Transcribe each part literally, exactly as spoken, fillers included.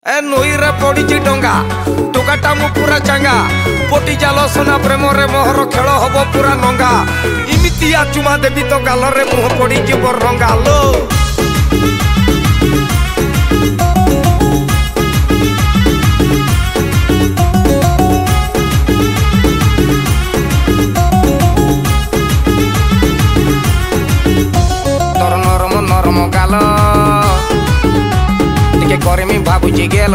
ए नई रे पड़ी डंगा टोकाटा मु पूरा चांगा पोटी जाल सोना प्रेम रे मोहर खेल हब पूरा नंगा इमितिया चुमा देवी तो गाल रे मुह पड़ी जीव रंगा लो तोर नरम नरम गाल टिके करमी भाबुची गेल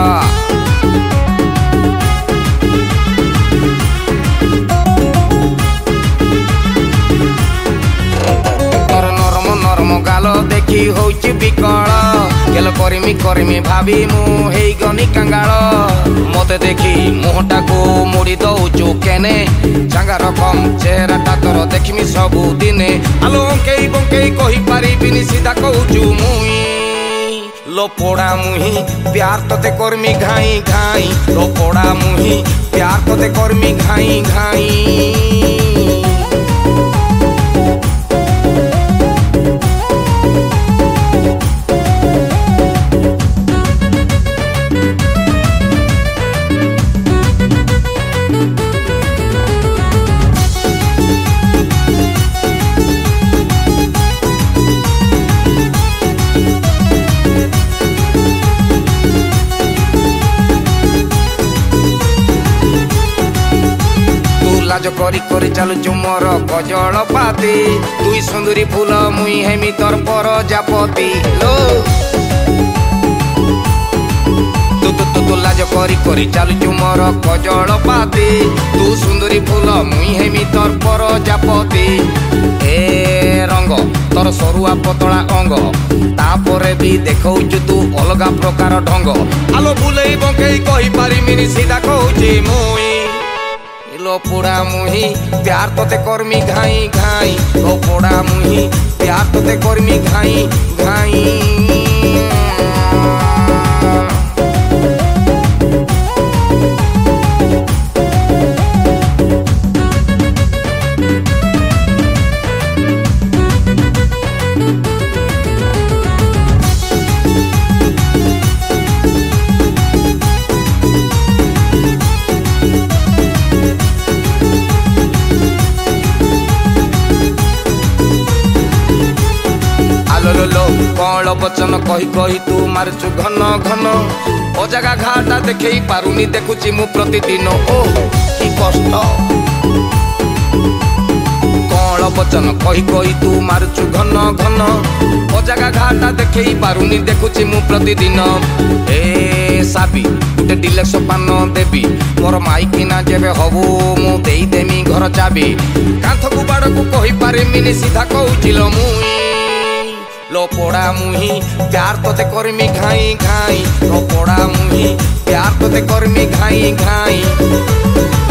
तोर नरम नरम गाल देखी होची बिकल गेल करमी करमी भाभी मु हेई गनी कंगाल मते देखी मुहटा को मुड़ी दउचु केने चांगा रकम चेहराटा तोर देखिमी सबु दिने आलो अंकेई बंकेई कहि पारिबिनी सीधा कहूचु मुई लो पोड़ा मुही प्यार तोते करमी घाई घाई लो पोड़ा मुही प्यार तोते करमी घाई घाई लाज करी करी चालुचु मोर गजल पाती तुई सुंदरी फूल मुई हेमी तोर पर जापति लो तू तू तू तू लाज करी करी चालुचु मोर गजल पाती तू सुंदरी फूल मुई हेमी तोर पर जापति ए रंग तोर सरुआ पतला अंग तापरे भी देखौचु तू अलगा प्रकार ढंग आलो बुलेई बंकेई कहि पारिमिनी सीधा कहूची मुई लो पोड़ा मुही प्यार तोते करमी घाई घाई लो पोड़ा मुही प्यार तोते करमी घाई घाई लो लो कौन बचन कही कही तू मारचु घन घन ओ जगह घाटा देखे पारुनी देखुची मु प्रतिदिन ओ की कष्ट कौन बचन कही कही तू मारचु घन घन ओ जगह घाटा देखे पारुनी देखुची मु प्रतिदिन ए साबी गुटे डिलेक्स पान देवी मोर माइकिना जेबे हबु मु देई देमी घर चाबी कांथ को बाड़ को कही पारिमिनी सीधा कहूचिलो मुई लो पोड़ा मुही प्यार तोते करमी घाई घाई लो पोड़ा मुही प्यार तोते करमी घाई घाई।